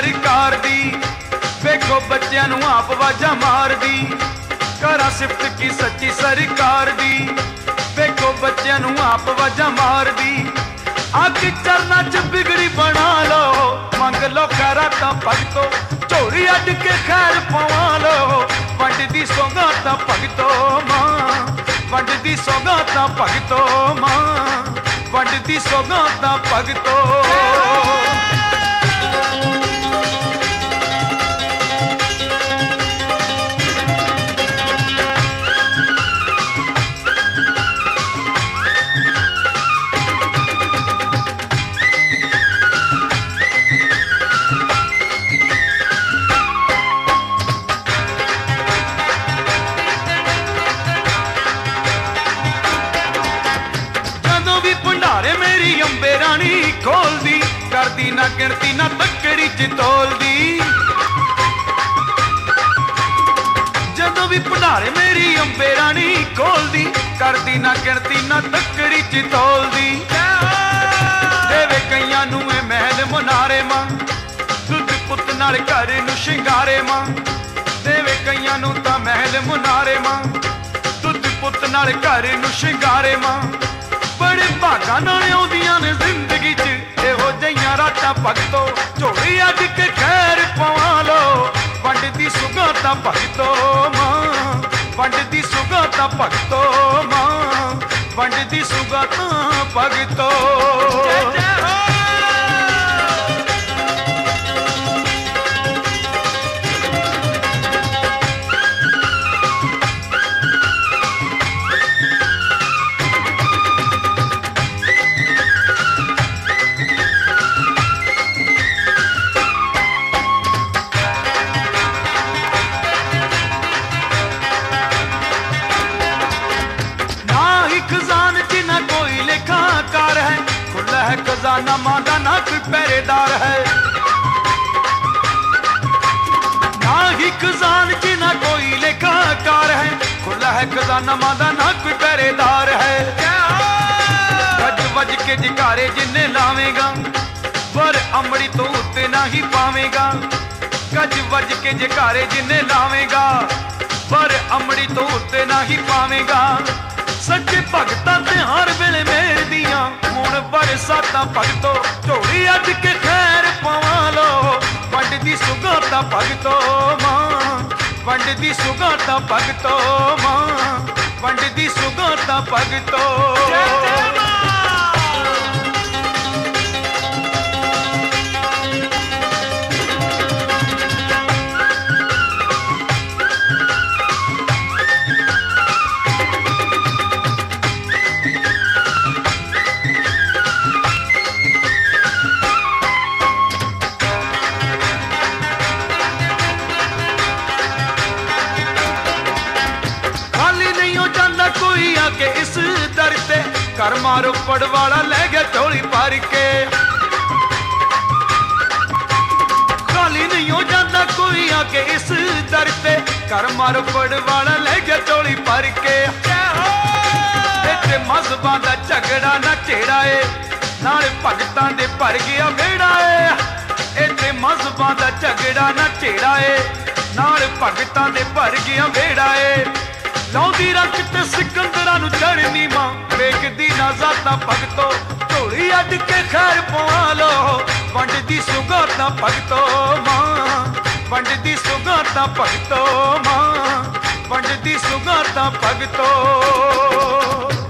सरकार दी। वेखो बच्चों नूं आप वाजा मार दी, करा सिफत की सच्ची सरकार दी। वेखो बच्चों नूं आप वाजा मार दी, आके चरना च बिगड़ी बना लो। मंग लो खैरातां भगतो, झोली अड्ड के खैर पवा लो। वंड दी सौगातां भगतो मां, वंड दी सौगातां भगतो मां, वंड दी सौगातां भगतो। अंबे रानी खोल दी, करदी ना गिनती ना तकड़ी च तोल दी। जदों भी भंडारे मेरी अंबे रानी खोल दी, करदी ना गिनती ना तकड़ी च तोल दी। देवे कईयां नूं ए महल मुनारे मां, दुध पुत नाल घर नूं शिंगारे मां। देवे कईयां नूं तां महल मुनारे मां, दुध पुत नाल घर नूं शिंगारे मां। बड़े भागां नाल आउंदियां ने जिंदगी च इहो जिहियां रातां भगतो, झोली अड्ड के खैर पवा लो। वंड दी सुगातां भगतो मां, वंड दी सुगातां भगतो मां, वंड दी सुगातां भगतो। खजाना मां दा ना कोई पहरेदार है, ना ही खजान च ना कोई लेखाकार है। खुला है खजाना मां दा ना कोई पहरेदार है। गज वज के जकारे जिन्ने लावेगा, पर अमड़ी तो उत्ते ना ही पावेगा। गज वज के जकारे जिन्ने लावेगा, पर अमड़ी तो उत्ते ना ही पावेगा। सच्चे भगतां ते हर वेले मेर दियां हुण बरसातां भगतो, झोली अड्ड के खैर पवा लो। वंड दी सुगातां भगतो मां, वंड दी सुगातां भगतो मां, वंड दी सुगातां भगतो। के इस दर ते कर मारो पड़वाला ले गया झोली भर के। खाली नहीं हो जाता कोई आके इस दर ते, कर मारो पड़वाला ले गया झोली भर के। इत्थे मजहबां दा झगड़ा ना छेड़ा है, नाल भगतां दे भर गया बेड़ा है। इत्थे मजहबां दा झगड़ा ना छेड़ा है, नाल भगतां दे भर गया बेड़ा है। लाउंदी रख ते सिकंदरां नूं चढ़नी मां, वेखदी ना जातां भगतो, झोली अड्ड के खैर पवा लो। वंड दी सुगातां भगतो मां, वंड दी सुगातां भगतो मां, वंड दी सुगातां भगतो।